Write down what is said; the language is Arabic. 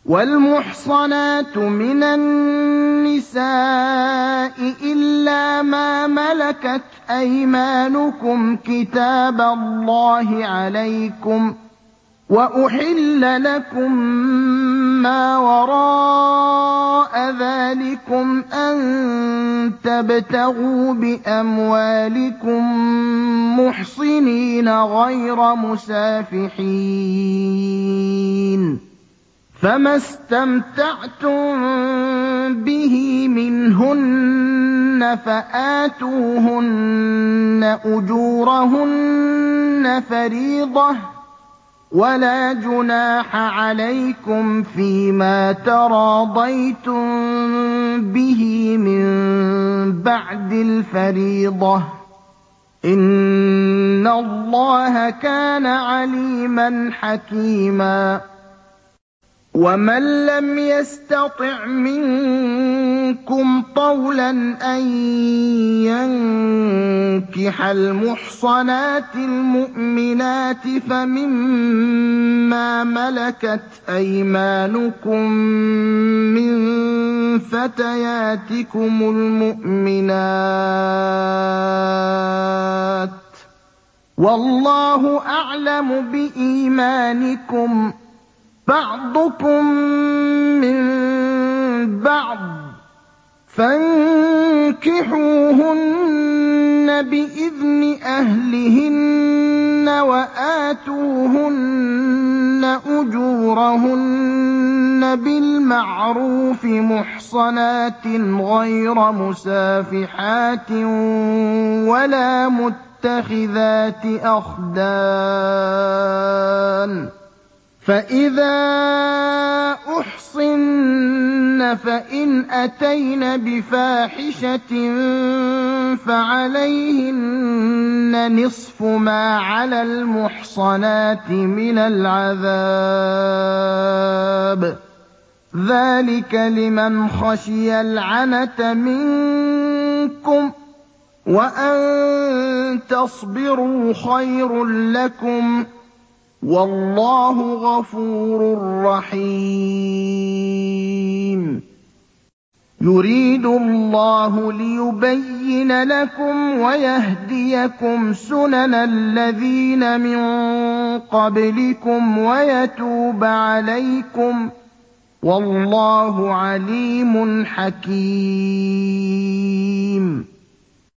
وَالْمُحْصَنَاتُ مِنَ النِّسَاءِ إِلَّا مَا مَلَكَتْ أَيْمَانُكُمْ ۖ كِتَابَ اللَّهِ عَلَيْكُمْ ۚ وَأُحِلَّ لَكُم مَّا وَرَاءَ ذَٰلِكُمْ أَن تَبْتَغُوا بِأَمْوَالِكُم مُّحْصِنِينَ غَيْرَ مُسَافِحِينَ ۚ فَمَا اسْتَمْتَعْتُم بِهِ مِنْهُنَّ فَآتُوهُنَّ أُجُورَهُنَّ فَرِيضَةً ۚ وَلَا جُنَاحَ عَلَيْكُمْ فِيمَا تَرَاضَيْتُم بِهِ مِن بَعْدِ الْفَرِيضَةِ ۚ إِنَّ اللَّهَ كَانَ عَلِيمًا حَكِيمًا. وَمَن لَّمْ يَسْتَطِعْ مِنكُمْ طَوْلًا أَن يَنكِحَ الْمُحْصَنَاتِ الْمُؤْمِنَاتِ فَمِمَّا مَلَكَتْ أَيْمَانُكُم مِّن فَتَيَاتِكُمُ الْمُؤْمِنَاتِ ۚ وَاللَّهُ أَعْلَمُ بِإِيمَانِكُم ۚ بَعْضُكُم مِّن بَعْضٍ ۚ فَانكِحُوهُنَّ بِإِذْنِ أَهْلِهِنَّ وَآتُوهُنَّ أُجُورَهُنَّ بِالْمَعْرُوفِ مُحْصَنَاتٍ غَيْرَ مُسَافِحَاتٍ وَلَا مُتَّخِذَاتِ أَخْدَانٍ ۚ فَإِذَا أُحْصِنَّ فَإِنْ أَتَيْنَ بِفَاحِشَةٍ فَعَلَيْهِنَّ نِصْفُ مَا عَلَى الْمُحْصَنَاتِ مِنَ الْعَذَابِ ۚ ذَٰلِكَ لِمَنْ خَشِيَ الْعَنَتَ مِنكُمْ ۚ وَأَن تَصْبِرُوا خَيْرٌ لَّكُمْ ۗ وَاللَّهُ غَفُورٌ رَّحِيمٌ. يُرِيدُ اللَّهُ لِيُبَيِّنَ لَكُمْ وَيَهْدِيَكُمْ سُنَنَ الَّذِينَ مِن قَبْلِكُمْ وَيَتُوبَ عَلَيْكُمْ ۗ وَاللَّهُ عَلِيمٌ حَكِيمٌ.